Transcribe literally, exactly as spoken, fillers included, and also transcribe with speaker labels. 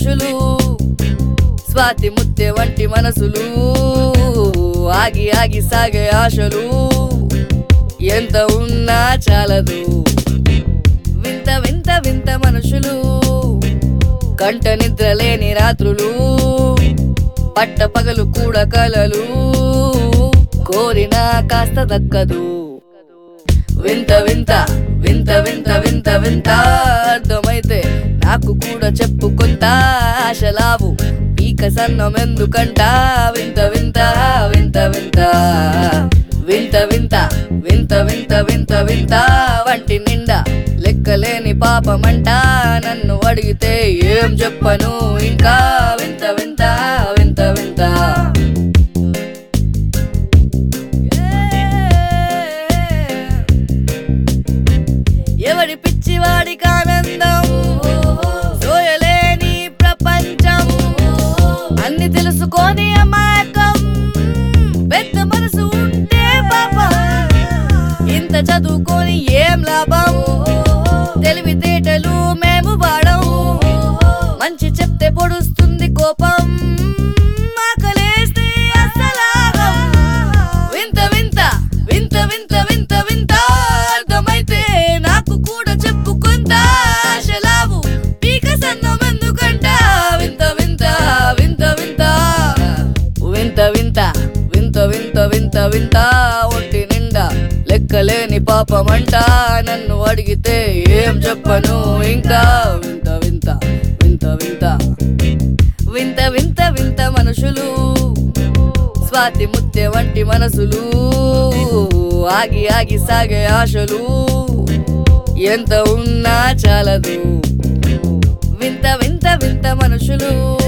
Speaker 1: మనుషులు స్వాతి ముత్తే వంటి మనసులు ఆగి ఆగి సాగే ఆశలు ఎంత ఉన్నా చాలదు వింత వింత వింత మనుషులు కంట నిద్ర లేని రాత్రులు పట్ట పగలు కూడా కలలు కోరినా కాస్త దక్కదు వింత వింత వింత వింత వింత వింత అర్థమైతే నాకు కూడా చెప్పుకుంటా ఆశలావు పీక సన్నం ఎందుకంట వింత వింత వింత వింత వింత వింత వింత వింత వింత వింత వంటి నిండా లెక్కలేని పాపమంట నన్ను అడిగితే ఏం చెప్పను ఇంకా వింత వింత వింత వింత ఎవడి పిచ్చివాడికి ఆనందం సోయలేని ప్రపంచం అన్ని తెలుసుకొని అమాయకం పెద్ద మనసు ఉంటే పాపం ఇంత చదువుకొని ఏం లాభం తెలివితేటలు మేము వాడం మంచి చెప్తే పొడుస్తుంది కోపం ఆకలేస్తే అసలాగం వింత వింత వింత వింత వింత వింత అర్థమైతే నాకు కూడా చెప్పుకుంటా ఆశలావు పీక సన్నం ఎందుకంట వింత వింత వింత వింత వింత వింత వింత వింత వింత వింత ఒంటి నిండా లెక్కలేని పాపమంట నన్ను అడిగితే ఏం చెప్పను ఇంకా వింత వింత వింత వింత వింత వింత వింత మనుషులు స్వాతి ముత్తే వంటి మనసులు ఆగి ఆగి సాగే ఆశలు ఎంత ఉన్నా చాలదు వింత వింత వింత మనుషులు